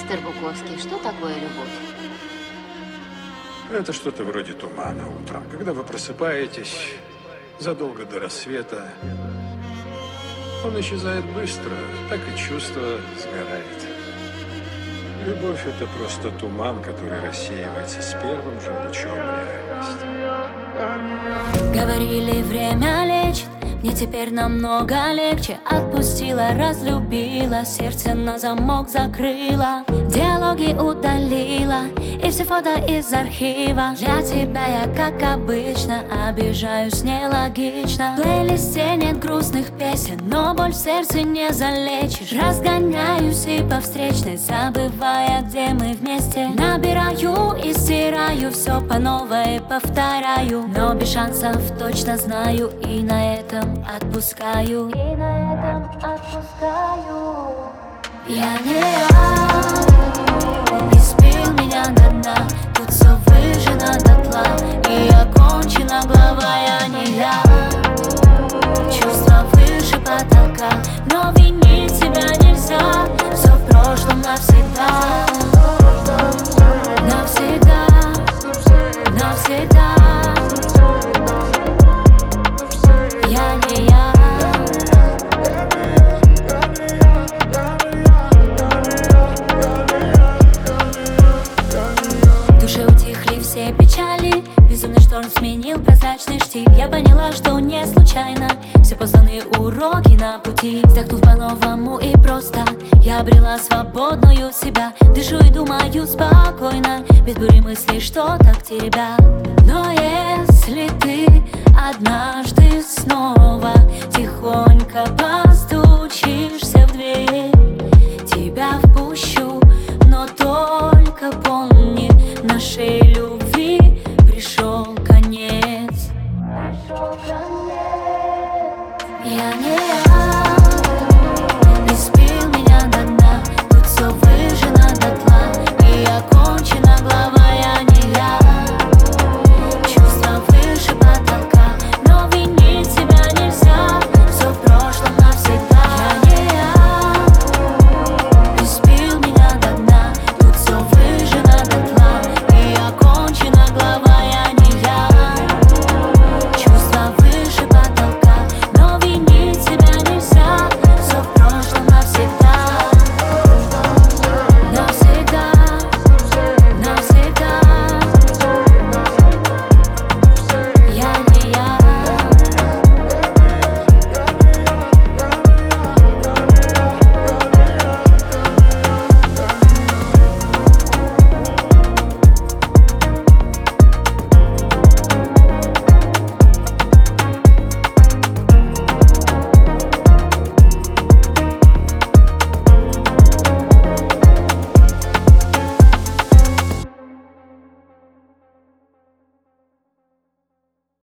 Мистер Буковский, что такое любовь? Это что-то вроде тумана утром, когда вы просыпаетесь задолго до рассвета. Он исчезает быстро, так и чувство сгорает. Любовь — это просто туман, который рассеивается с первым же лучом реальности. Говорили, время лечит, мне теперь намного легче. Отпустила, разлюбила, сердце на замок закрыла, диалоги удалила и все фото из архива. Для тебя я, как обычно, обижаюсь нелогично. В плейлисте нет грустных песен, но боль в сердце не залечишь. Разгоняюсь и по встречной, забывая, где мы вместе. Набираю и стираю все по новой, повторяю, но без шансов точно знаю, и на этом отпускаю. И на этом отпускаю. Я не я, не спил меня до дна, тут все выжжено дотла, и окончена глава, я не я. Чувства выше потолка, но винить себя нельзя. Все в прошлом навсегда. Навсегда, навсегда. Я не я. В душе утихли все печали, безумный шторм сменил прозрачный штиль. Я поняла, что не случайно все посланные уроки на пути. Вздохнув по-новому и просто, я обрела свободную себя. Дышу и думаю спокойно, без бури мыслей, что так тебя. Но если ты однажды снова тихонько постучишь